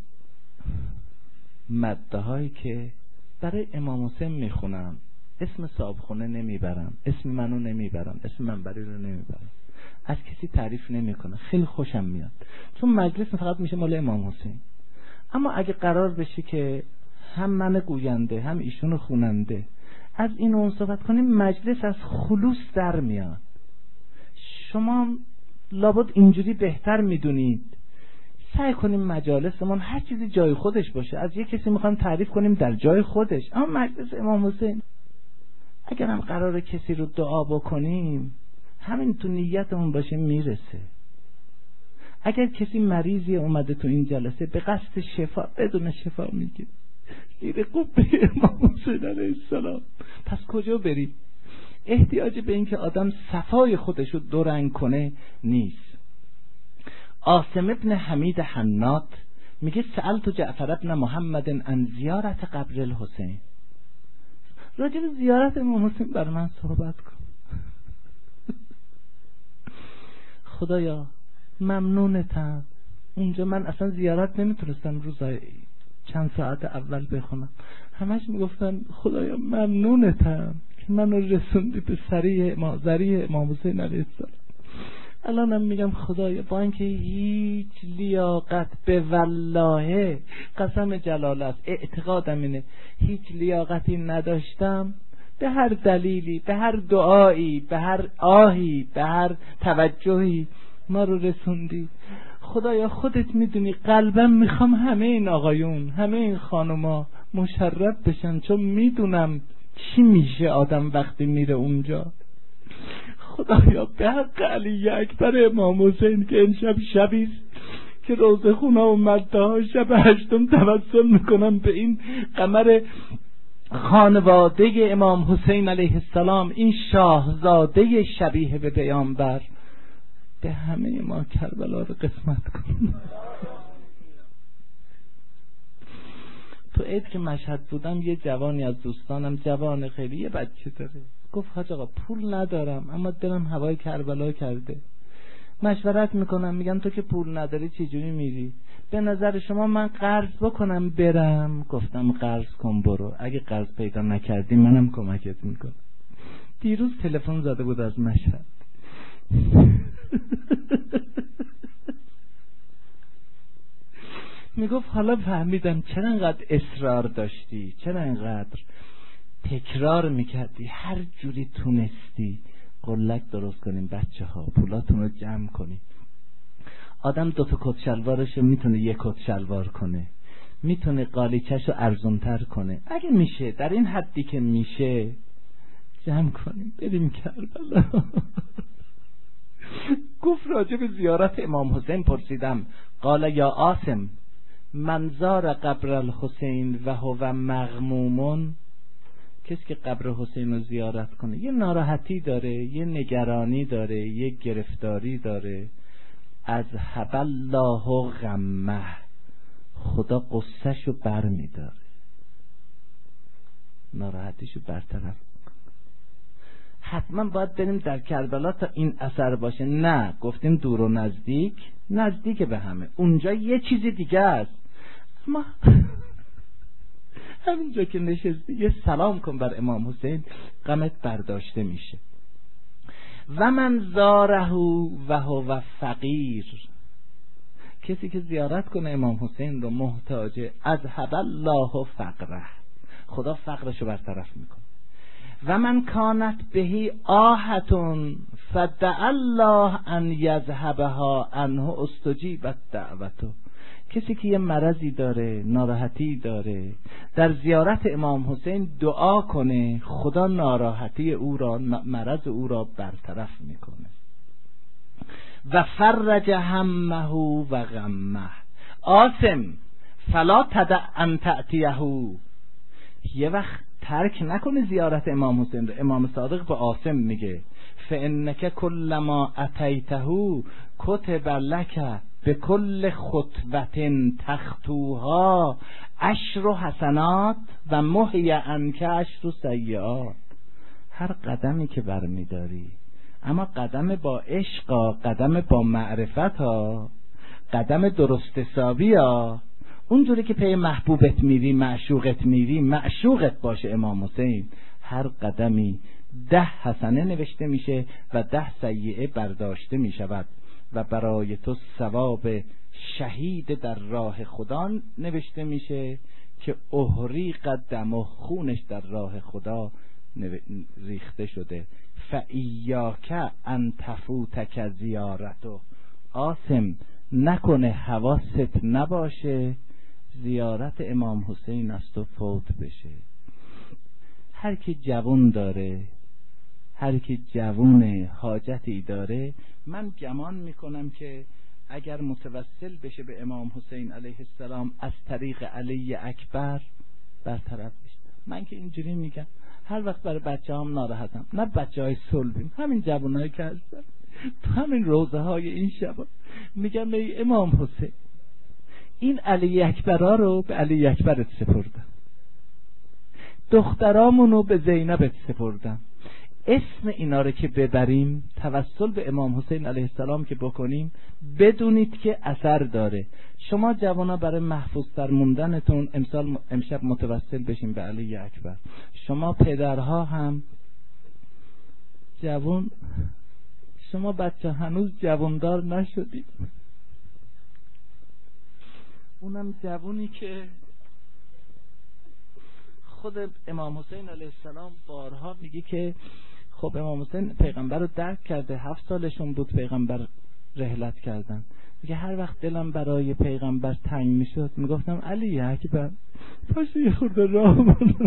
مده هایی که برای امام حسین میخونم اسم صاحب خونه نمیبرم، اسم منو نمیبرم، اسم منبری رو نمیبرم، از کسی تعریف نمیکنم، خیلی خوشم میاد چون مجلس فقط میشه مال امام حسین. اما اگه قرار بشه که هم من گوینده هم ایشون خوننده از این اون صحبت کنیم مجلس از خلوص در میاد. شما لابد اینجوری بهتر میدونید. سعی کنیم مجالسمون هر چیزی جای خودش باشه. از یک کسی میخوایم تعریف کنیم در جای خودش. اما مجلس امام حسین اگر هم قراره کسی رو دعا بکنیم همین تو نیتمون باشه میرسه. اگر کسی مریضی اومده تو این جلسه به قصد شفا بدون شفا میگه میره قبه امام حسین علیه السلام، پس کجا بریم؟ احتیاج به این که آدم صفای خودشو دو رنگ کنه نیست. عاصم ابن حمید حنات میگه سألت جعفر ابن محمد عن زیارت قبر الحسین. راجع به زیارت امام حسین بر من صحبت کن. خدایا ممنونتم. اونجا من اصلا زیارت نمیتونستم روزای چند ساعت اول بخونم، همش میگفتم خدایا ممنونتم که منو رسوندی به سریع ما ذریع امام حسین علیه السلام. الانم میگم خدایا با اینکه هیچ لیاقت به والله قسم جلال است اعتقادم اینه هیچ لیاقتی نداشتم، به هر دلیلی، به هر دعایی، به هر آهی، به هر توجهی ما رو رسوندی. خدایا خودت میدونی قلبم میخوام همه این آقایون همه این خانوما مشرف بشن، چون میدونم چی میشه آدم وقتی میره اونجا. خدایا به حق علی اکبر امام حسین که این شب شبیست که روزه خونه و مده ها شب هشتم توسل میکنم به این قمر خانواده امام حسین علیه السلام، این شاهزاده شبیه به پیامبر، به همه ما کربلا رو قسمت کن. تو عید که مشهد بودم یه جوانی از دوستانم، جوان خیلی، یه بچه داره، گفت حاج آقا پول ندارم اما دلم هوای کربلا کرده. مشورت میکنم میگم تو که پول نداری چجوری میری؟ به نظر شما من قرض بکنم برم؟ گفتم قرض کن برو، اگه قرض پیدا نکردی منم کمکت میکنم. دیروز تلفن زده بود از مشهد. میگفت حالا فهمیدم چرا انقدر اصرار داشتی، چرا انقدر تکرار میکردی، هر جوری تونستی قلک درست کنیم بچه ها، پولاتون رو جمع کنیم. آدم دوتا کت شلوارش میتونه یک کت شلوار کنه، میتونه قالیچش رو ارزونتر کنه، اگه میشه در این حدی که میشه جمع کنیم بریم کربلا. گفت راجع به زیارت امام حسین پرسیدم، قال یا عاصم من زار قبر الحسین و هو مغمومون، کسی که قبر حسین رو زیارت کنه یه ناراحتی داره، یه نگرانی داره، یه گرفتاری داره، از حب الله غمه، خدا قصهش رو بر می داره، ناراحتیش رو برطرف. حتما باید بریم در کربلا تا این اثر باشه؟ نه، گفتیم دور و نزدیک، نزدیک به همه، اونجا یه چیز دیگه است. اما همینجا که نشستی یه سلام کن بر امام حسین، غمت برداشته میشه. و من زاره و هو فقیر، کسی که زیارت کنه امام حسین رو محتاجه، از حب الله فقره، خدا فقرشو برطرف میکنه. و من کانت بهی آهتون فدع الله ان یذهبها عنه استجیبت دعوته. کسی که یه مرضی داره، ناراحتی داره، در زیارت امام حسین دعا کنه، خدا ناراحتی او را، مرض او را برطرف میکنه. و فرج همه و غمه. عاصم فلا تدع ان تأتیه. یه وقت ترک نکنه زیارت امام حسین رو. امام صادق به عاصم میگه فانک کلما اتیته کتب لک بكل خطوة تخطوها عشر حسنات و محی عنک عشر سیئات. هر قدمی که برمیداری، اما قدم با عشق، قدم با معرفت ها، قدم درست حسابی ها، اونجوری که پی محبوبت میری، معشوقت میری، معشوقت باشه امام حسین، هر قدمی ده حسنه نوشته میشه و ده سیئه برداشته میشود و برای تو ثواب شهید در راه خدا نوشته میشه که احریق دم و خونش در راه خدا ریخته شده. فایاک ان تفوتک زیارته. عاصم نکنه حواست نباشه زیارت امام حسین از تو فوت بشه. هر کی جوان داره، هر کی جوونه حاجتی داره، من گمان میکنم که اگر متوسل بشه به امام حسین علیه السلام از طریق علی اکبر برطرف بشه. من که اینجوری میگم، هر وقت برای بچه هم ناراحتم، نه بچه های صلبیم، همین جوانایی که هستن تو همین روزه های این شبا، میگم ای امام حسین این علی اکبرها رو به علی اکبرت سپردم، دخترامونو به زینبت سپردم، اسم اینا رو که ببریم توسل به امام حسین علیه السلام که بکنیم بدونید که اثر داره. شما جوانا برای محفوظتر موندنتون امسال امشب متوسل بشین به علی اکبر. شما پدرها هم جوان، شما بچه هنوز جواندار نشدید، اونم جوانی که خود امام حسین علیه السلام بارها میگه که خب امام حسین پیغمبر رو درک کرده، هفت سالشون بود پیغمبر رحلت کردن، میگه هر وقت دلم برای پیغمبر تنگ میشد میگفتم علی اکبر پاشو یه خورده راه برو،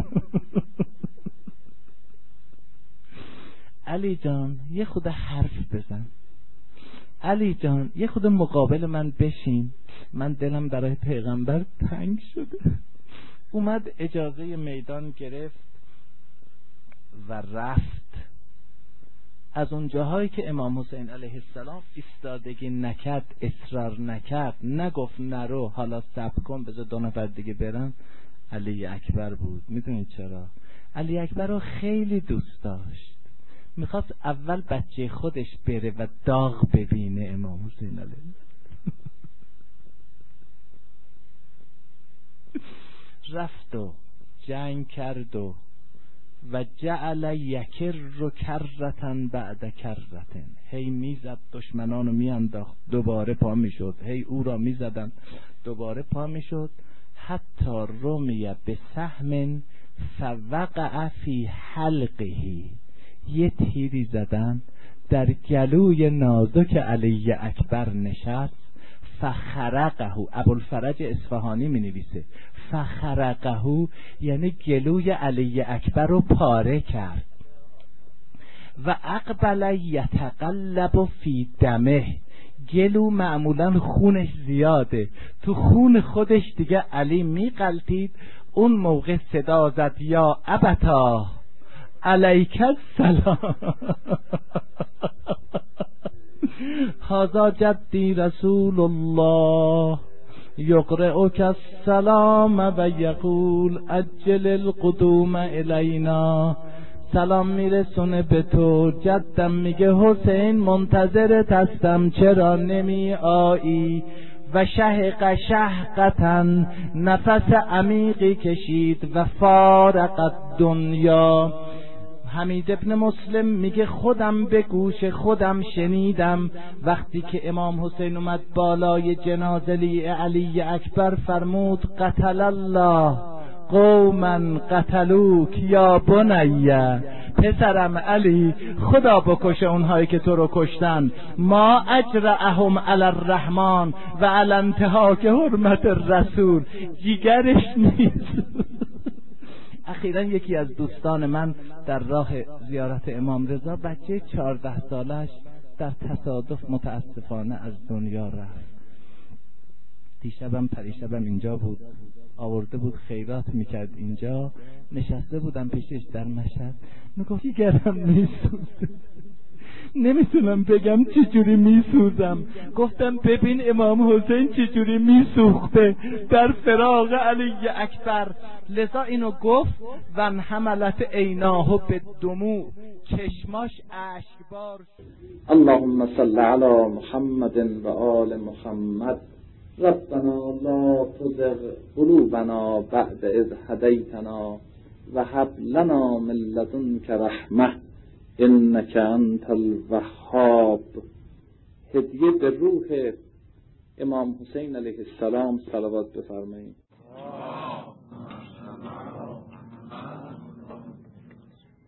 علی جان یه خود حرف بزن، علی جان یه خود مقابل من بشین، من دلم برای پیغمبر تنگ شده. اومد اجازه میدان گرفت و رفت. از اون جاهایی که امام حسین علیه السلام ایستادگی نکرد، اصرار نکرد، نگفت نرو حالا صبر کن بذار دو نفر دیگه برن، علی اکبر بود. میدونید چرا؟ علی اکبر رو خیلی دوست داشت، میخواست اول بچه خودش بره و داغ ببینه امام حسین علیه رفت و جنگ کرد و و جعل یکر رو کرتن بعد کرتن، هی میزد دشمنانو میانداخت دوباره پا میشد، هی او را میزدن دوباره پا میشد، حتی رمیه به سهم فوقع فی حلقه، یه تیری زدن در گلوی نازک علی اکبر نشست، فخرقه، ابوالفرج اصفهانی می نویسه فخرقه یعنی گلوی علی اکبر رو پاره کرد. و اقبل یتقلب فی دمه، گلو معمولا خونش زیاده، تو خون خودش دیگه علی می غلطید. اون موقع صدا زد یا ابتا علیک السلام هذا جدی رسول الله یقرئک السلام و یقول عجل القدوم الینا. سلام میرسونه به تو، جدم میگه حسین منتظرت هستم چرا نمی آیی. و شهق شهقتن، نفس عمیقی کشید و فارقت دنیا. حمید ابن مسلم میگه خودم به گوش خودم شنیدم وقتی که امام حسین اومد بالای جنازه علی اکبر فرمود قتل الله قوما قتلوک یا بنیه، پسرم علی خدا بکشه اونهایی که تو رو کشتن، ما اجرعهم علی الرحمن و علی انتهاک حرمت الرسول، جیگرش نیست. اخیراً یکی از دوستان من در راه زیارت امام رضا بچه چهارده سالش در تصادف متاسفانه از دنیا رفت. دیشبم پریشبم اینجا بود، آورده بود خیرات میکرد اینجا، نشسته بودم پیشش در مشهد، میگفت جیگرم میسوزه، نمیتونم بگم چجوری میسوزم. گفتم ببین امام حسین چجوری میسوخته در فراق علی اکبر. لذا اینو گفت و حملت عیناه به دموع، چشماش اشکبار. اللهم صل علی محمد و آل محمد. ربنا لا تزغ قلوبنا بعد اذ هدیتنا و هب لنا من لدنک رحمه انک انت الوهاب. هدیه به روح امام حسین علیه السلام صلوات بفرمایید.